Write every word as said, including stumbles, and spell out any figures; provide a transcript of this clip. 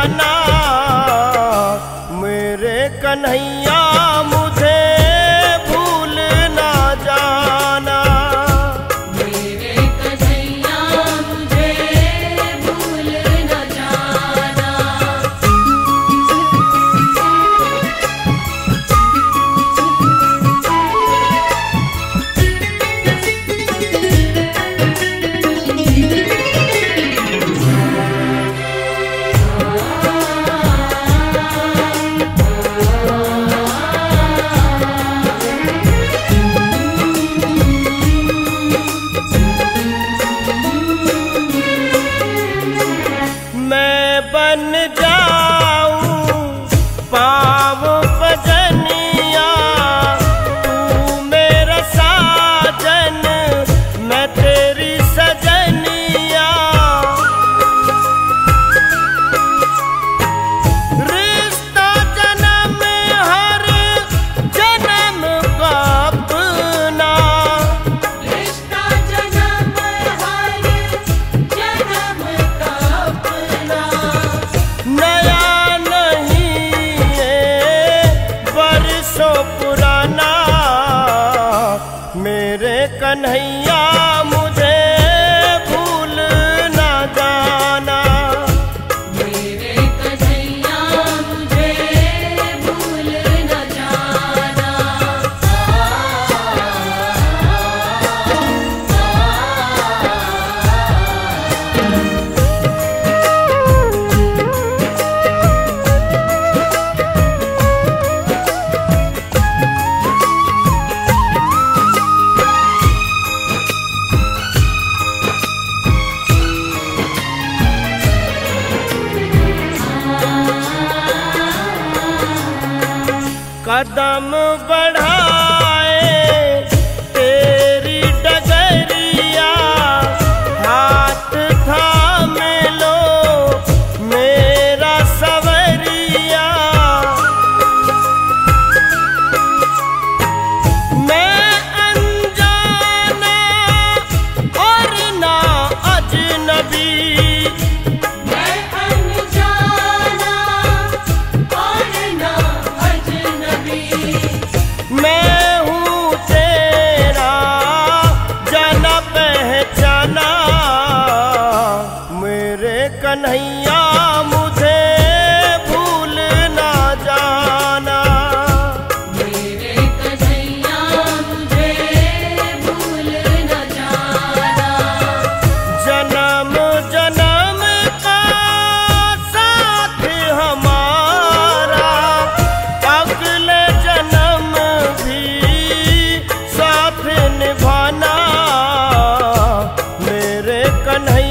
जाना, मेरे कन्हैया मुझे भूल ना जाना। मेरे कन्हैया मुझे भूल न जाना। मैं बन जाऊं पाँव भजनिया, तू मेरा साजन मैं तेरी सजनिया। रिश्ता जन्म हर जन्म का अपना, रिश्ता जन्म हर जन्म का अपना। नया नहीं है बरसों पुराना, मेरे कन्हैया मुझे भूल ना जाना। मेरे कन्हैया मुझे भूल न जाना। कदम बढ़ाए तेरी डगरिया, हाथ थाम लो मेरा सवरिया। मैं अनजाना और ना अजनबी, मैं अनजाना और ना अजनबी। मैं हूँ तेरा जाना पहचाना, मेरे कन्हैया मुझे भूल ना जाना। मेरे कन्हैया मुझे भूल न जाना। जन्म जन्म का साथ हमारा, अगले जन्म भी साथ निभाना, मेरे कन्हैया